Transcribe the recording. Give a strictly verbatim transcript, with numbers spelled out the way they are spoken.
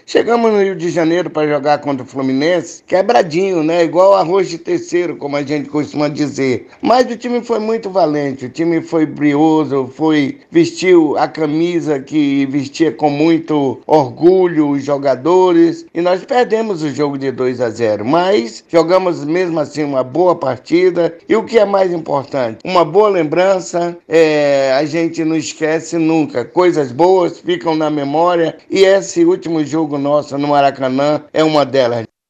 Chegamos no Rio de Janeiro para jogar contra o Fluminense, quebradinho, né? Igual arroz de terceiro, como a gente costuma dizer. Mas o time foi muito valente, o time foi brioso, foi vestiu a camisa que vestia com muito orgulho os jogadores e nós perdemos o jogo de dois a zero, mas jogamos mesmo assim uma boa partida e o que é mais importante, uma boa lembrança, é, a gente não esquece nunca, coisas boas ficam na memória e esse último jogo nosso no Maracanã é uma delas.